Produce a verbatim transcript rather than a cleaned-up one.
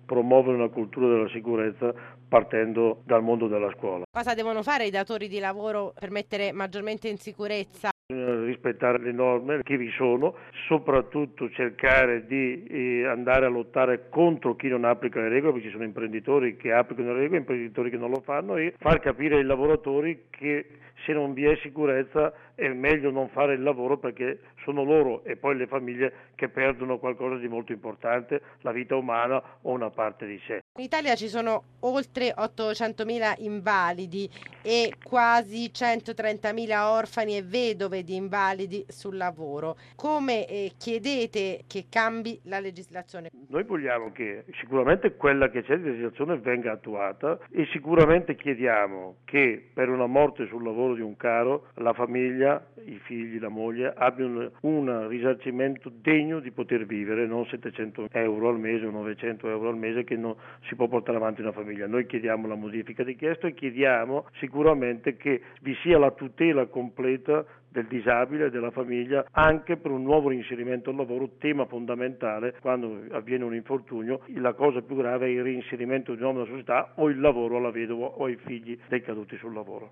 promuovere una cultura della sicurezza partendo dal mondo della scuola. Cosa devono fare i datori di lavoro per mettere maggiormente in sicurezza? Rispettare le norme che vi sono, soprattutto cercare di eh, andare a lottare contro chi non applica le regole, perché ci sono imprenditori che applicano le regole e imprenditori che non lo fanno, e far capire ai lavoratori che se non vi è sicurezza è meglio non fare il lavoro, perché sono loro e poi le famiglie che perdono qualcosa di molto importante, la vita umana o una parte di sé. In Italia ci sono oltre ottocentomila invalidi e quasi centotrentamila orfani e vedove di invalidi sul lavoro. Come eh, chiedete che cambi la legislazione? Noi vogliamo che sicuramente quella che c'è di legislazione venga attuata, e sicuramente chiediamo che per una morte sul lavoro di un caro la famiglia, i figli, la moglie abbiano un risarcimento degno di poter vivere, non settecento euro al mese o novecento euro al mese che non si può portare avanti una famiglia. Noi chiediamo la modifica di questo e chiediamo sicuramente che vi sia la tutela completa del disabile e della famiglia anche per un nuovo reinserimento al lavoro, tema fondamentale quando avviene un infortunio. La cosa più grave è il reinserimento di nuovo nella società o il lavoro alla vedova o ai figli dei caduti sul lavoro.